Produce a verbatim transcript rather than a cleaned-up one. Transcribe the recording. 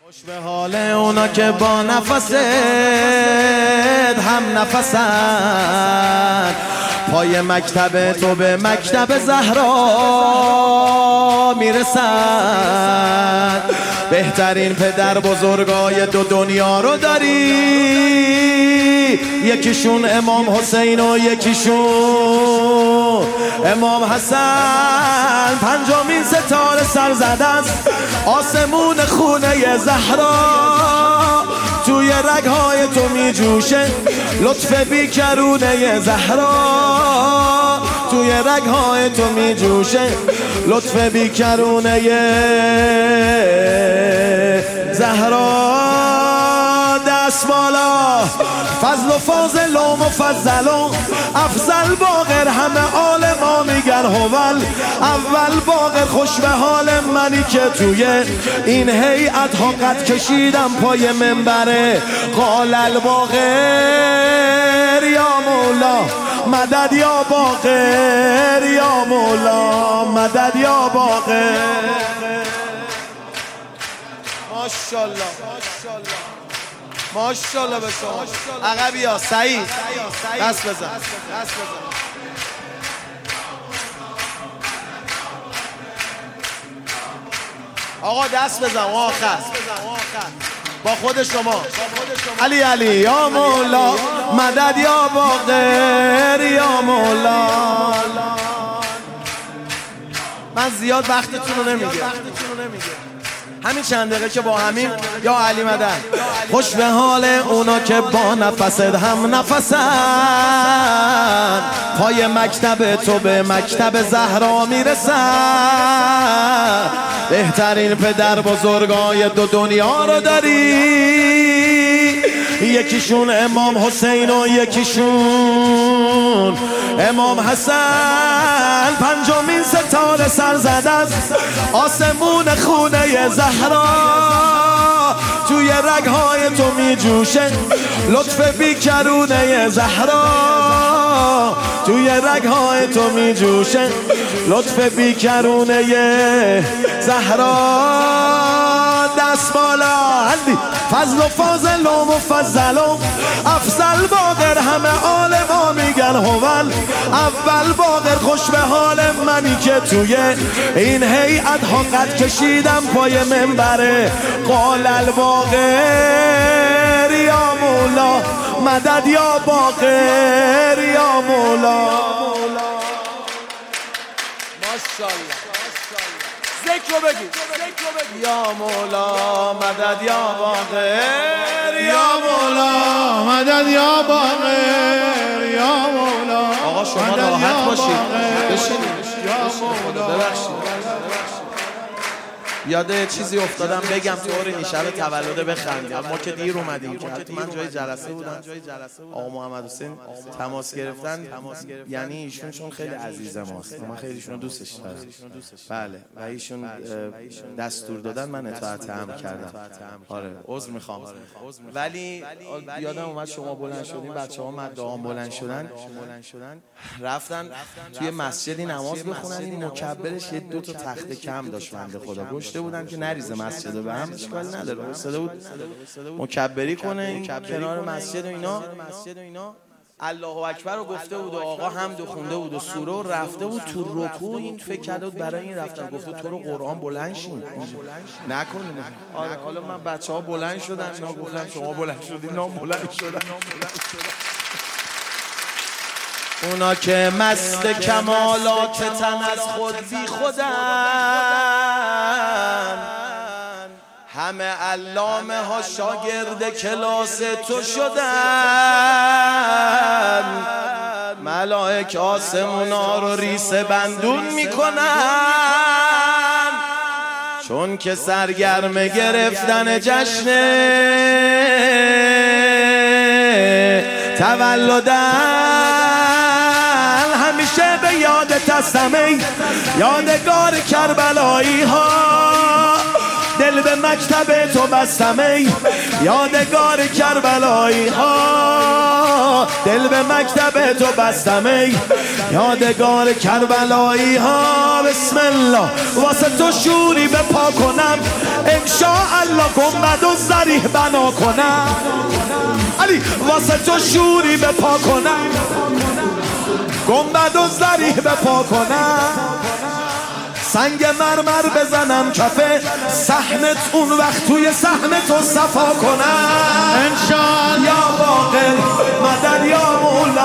خوش به حال اونا که با نفست هم نفسن، پای مکتب تو به مکتب زهرا میرسن. بهترین پدر بزرگای دو دنیا رو داری، یکیشون امام حسین و یکیشون امام حسن. پنجمین ستاره سر زده است آسمون خونه زهرا، توی رگهای تو می جوشه لطف بیکرونه زهرا، توی رگهای تو می جوشه لطف بیکرونه زهرا. دست بالا، فضل و فاضل و مفضل و افضل باقر، همه عالما میگن هوال اول باقر. خوش به حال منی که توی این هیئت ها قد کشیدم پای منبر قال الباقر. یا مولا مدد یا باقر، یا مولا مدد یا باقر. ماشاءالله ماشاءالله به شما. عقبی ها سعید دست بزن، دست بزن. آقا دست بزن آخر با خود شما. علی علی یا مولا مدد یا باقر، یا مولا. من زیاد وقتتون رو نمیگم، همین چند دقیقه که با همین یا علی مدد. خوش به حال اونا که با نفست هم نفسن، پای مکتب تو به مکتب زهرا میرسن. بهترین پدر بزرگای دو دنیا رو داری، یکیشون امام حسین و یکیشون امام حسن. پنجمین ستاره سر زده است آسمون خونه زهرا، توی رگهای تو می جوشه لطف بیکرونه زهرا، توی رگهای تو می جوشه لطف بیکرونه زهرا. دست بالا، فضل و فاضل و مفضل و افضل باقر، همه عالما میگن هوال اول باقر. خوش به حال منی که توی این هیئت ها قد کشیدم پای منبر قال الباقر. یا مولا مدد یا باقر، یا مولا. ماشاءالله ذکر رو بگید، یا مولا مدد یا باقر، یا مولا مدد یا باقر، یا مولا. آقا شما راحت باشید، بشینید. ببخشید یاده چیزی افتادم بگم طوری نیشه تولد بخندیم. ما که دیر اومدیم، من جای جلسه بودم، آقا محمد حسین تماس گرفتن، یعنی ایشون چون خیلی عزیز ماست، من خیلی ایشون دوستش دارم. بله و ایشون دستور دادن، من اطاعت هم کردم. آره عذر میخوام. ولی یادم اومد شما بلند شدین، بچه‌ها مدعا بلند شدن رفتن توی مسجدی نماز بخونن، این مکبرش یه دو تا تخته کم داشت بنده خدا، گشته بودن که نریزه مسجد به هم، اشکال نداره، افتاده بود مکبری کنه این کنار مسجد و اینا. الله اکبر رو گفته بود و آقا حمد خونده بود و سوره و رفته بود تو رکوع. این فکر کرد بود برای این رفتن، گفته تو رو قرآن بلند شین نکنین. حالا من بچه ها بلند شدن، اینا گفتن شما بلند شدین، نام بلند شدن. اونا که مست کمالات تن از خود بی خودن، همه علامه ها شاگرد کلاس تو شدن. ملائک آسمونا رو ریس بندون میکنن، چون که سرگرم گرفتن جشن تولدن. همیشه به یادت هستم ای یادگار کربلایی ها، دل دل به مکتب تو بستم ای یادگار کربلایی ها، دل به مکتب تو بستم ای یادگار کربلایی ها. بسم الله واسه تو شوری به پا کنم انشاءالله گنبد و ضریح بنا کنم. علی واسه تو شوری به پا کنم گنبد و ضریح به پا کنم. سنگ مرمر بزنم کفه صحنت اون وقت توی صحن تو صفا کنم انشاءالله. یا باقر مدد یا مولا